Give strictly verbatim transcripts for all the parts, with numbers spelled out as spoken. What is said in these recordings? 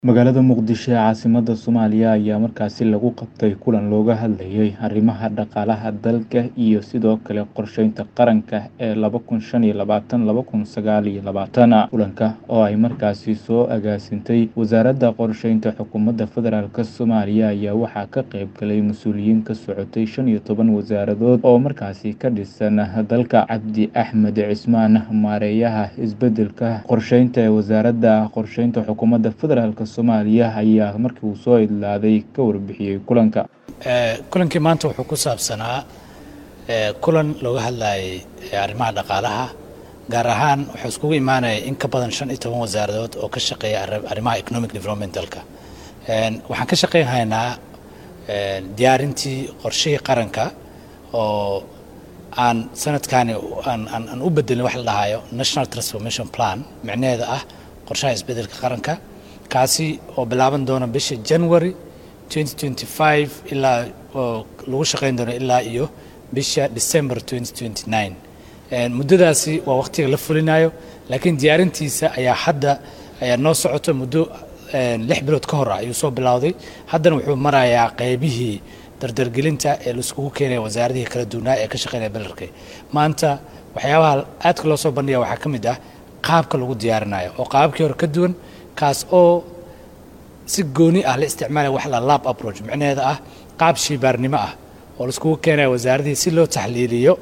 Magaalada Muqdisho ee caasimadda Soomaaliya ayaa markaasi lagu qabtay kulan looga hadlayay arrimaha dhaqaalaha dalka iyo sidoo kale qorsheynta qaranka ee laba kun shan iyo labaatan laba kun sagaal iyo labaatan. Kulanka oo ay markaasi soo agaasintay Wasaaradda Qorsheynta Xukuumadda Federaalk Soomaaliya ayaa waxaa ka qayb galay mas'uuliyiin ka socotay shan iyo toban wasaaradood oo markaasi ka dhisan dalka. Cabdi Axmed Cismaan, maareeyaha isbeddelka qorsheynta ee Wasaaradda Qorsheynta Xukuumadda Federaalk Soomaaliya ayaa markii uu soo idlaaday ka warbixiyay kulanka. kulankii maanta wuxuu ku saabsanaa kulan looga hadlayay arrimaha dhaqaalaha, gaar ahaan wuxuu iskugu imaanayay in ka badan shan iyo toban wasaaradood oo ka shaqeeya arrimaha economic development dalka. waxaan ka shaqeynaynaa diyaarintii qorshihii qaranka oo aan sanadkani aan aan u bedelin wax la dhahayo National Transformation Plan, micnaheedu ah qorshaha isbeddelka qaranka, kaasi oo bilaaban doona bisha January twenty twenty-five ilaa oo lagu shaqeyn doono ilaa iyo bisha December twenty twenty-nine. muddadaasi waa waqtiga la fulinayo, laakiin diyaarintiisa ayaa hadda ayaa noo socoto muddo lix bilood ka hor ayuu soo bilowday. haddana wuxuu marayaa qaybihii dardargelinta ee la iskugu keenaya wasaaradihii kala duwanaa ee ka shaqeynaya belerka. maanta waxyaabaha aadka loo soo bandhigaya waxaa ka mid ah qaabka lagu diyaarinayo oo qaabkii hore ka duwan, kaas oo si gooni ah la isticmaalaya wax la lab approach, micnaheedu ah qaab shaybaarnimo ah oo la iskugu keenayo wasaaradihii si loo taxliiliyo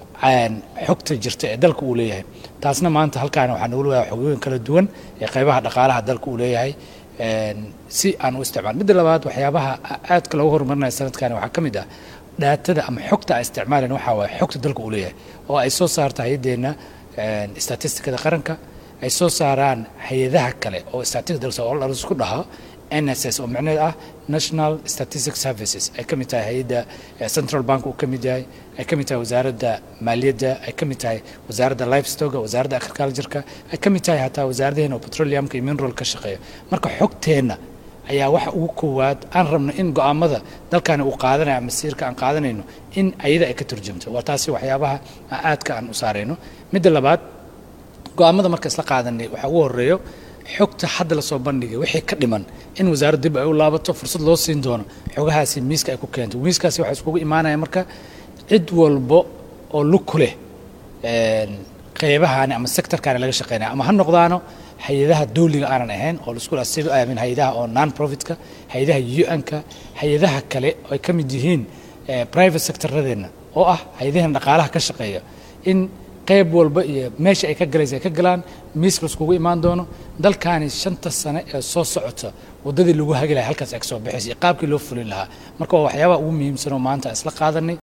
xogta jirta ee dalka uu leeyahay. taasna maanta halkaan waxaa nagu leeyahay xogooyin kala duwan ee qaybaha dhaqaalaha dalka uu leeyahay si aan u isticmaal. midda labaad, waxyaabaha aadka loogu horumarinayo sanadkan waxaa ka mid ah daatada ama xogta ay isticmaaleen waxaa waaye xogta dalka uu leeyahay oo ay soo saarta hay-adeena statistikada qaranka, ay soo saaraan hay-adaha kale oo statistika dalka oo la isku dhaho N S S oo micnaheedu ah National Statistics Services. ay ka mid tahay hay-adda Central Bank uu ka mid yahay, ay ka mid tahay wasaaradda maaliyadda, ay ka mid tahay wasaaradda livestock, wasaaradda agriculture-ka, ay ka mid tahay hataa wasaaradaheena oo petroleum-ka iyo mineral ka shaqeeya. marka xogteena ayaa waxa ugu koowaad aan rabno in go'aamada dalkani uu qaadanayo ama masiirka aan qaadanayno in ayada ay ka turjumto. waa taasi waxyaabaha aadka aan u saarayno. midda labaad, go'aamada marka isla qaadanay waxaa ugu horeeyo xogta hadda la soo bandhigay wixii ka dhiman in wasaaradda dib ay u laabato, fursad loo siin doono xogahaasi miiska ay ku keento. miiskaasi waxaa iskugu imaanaya marka cid walbo oo lug ku leh qeybahaani ama sectorkaani laga shaqeynaya, ama ha noqdaano hay-adaha dawliga aanan ahayn oo laisku asiib aamin, hay-adaha oo non profitka, hay-adaha U N-ka, hay-adaha kale oo ay ka mid yihiin private sectorradeenna oo ah hay-adaheena dhaqaalaha ka shaqeeya, in qayb walba iyo meesha ay ka galaysa ay ka galaan miiska iskugu imaan doono. dalkaani shanta sane ee soo socota waddadii lagu hagi lahaa halkaas ay ka soo baxaysa iyo qaabkii loo fulin lahaa. marka waa waxyaabaha ugu muhiimsan oo maanta isla qaadanay.